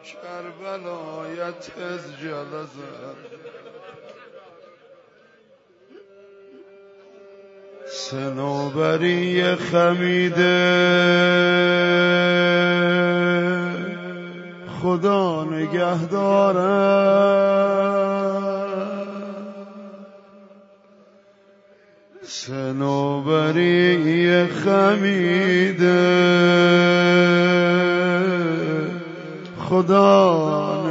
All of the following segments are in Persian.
کربلایت از جلزه صنوبری خمیده خدا نگهدارم صنوبری خمیده خدا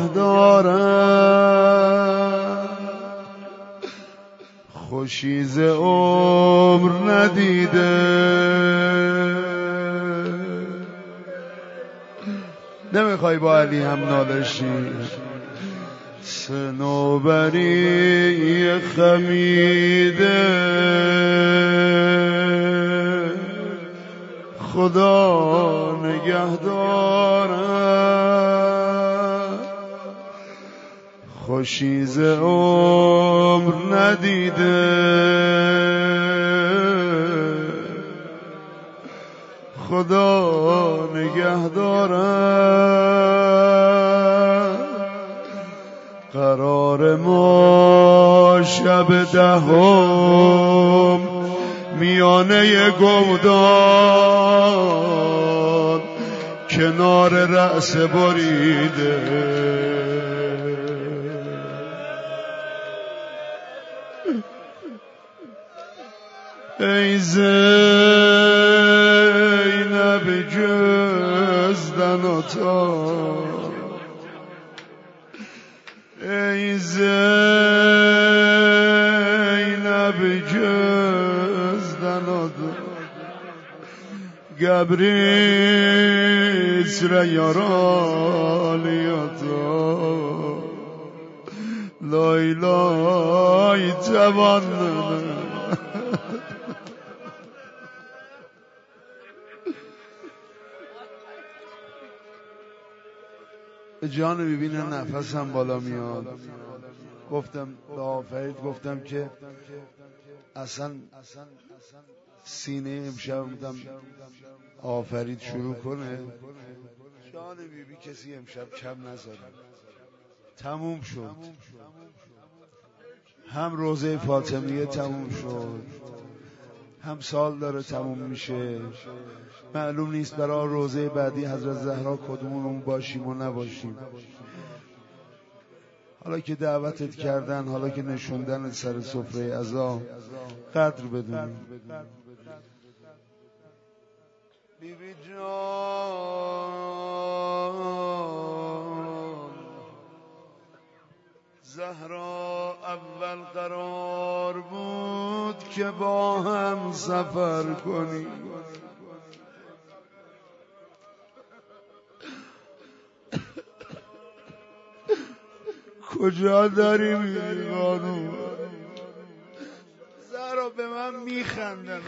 نگهدارم خوشی ز عمر ندیده نمیخوای با علی هم نالشی صنوبری خمیده خدا نگهدارم خوشی ز عمر ندیده خدا نگهدارم قرار ما شب دهم میانه گودان کنار رأس بریده ای زینب جزدن و تا ای زینب جزدن و تا گبریز را یارالیاتا لای لای جوان به جان ببینم نفسم بالا میاد. گفتم به آفرید گفتم که اصلا سینه امشب بودم آفرید شروع کنه جان بیبی کسی امشب کم نذاره تموم شد هم روزه فاطمیه تموم شد هم سال داره تموم میشه معلوم نیست برای روزه بعدی حضرت زهرا کدومون باشیم و نباشیم حالا که دعوتت کردن حالا که نشوندن سر سفره عزا قدر بدونیم بیبی جان زهرا اول قرار بود که با هم سفر کنیم کجا داری میری خانوم زهرا به من میخندن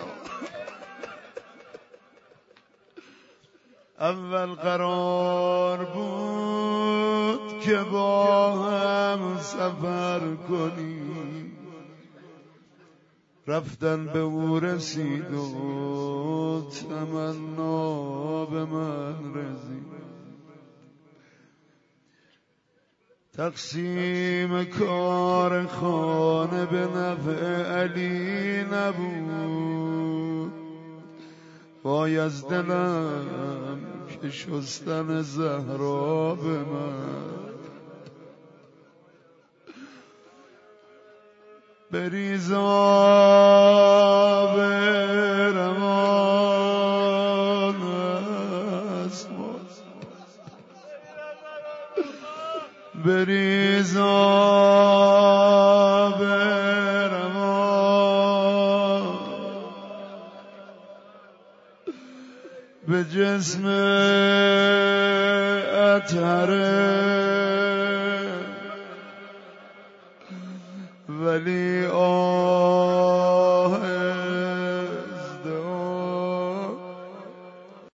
اول قرار بود که با هم سفر کنیم رفتن به او رسید و تمنا به من رسید تقسیم کار خانه به نفع علی نبود باید دلم که شستن زهرا به من بریز آب روان است بریز آب روان به جسم اطهره ولی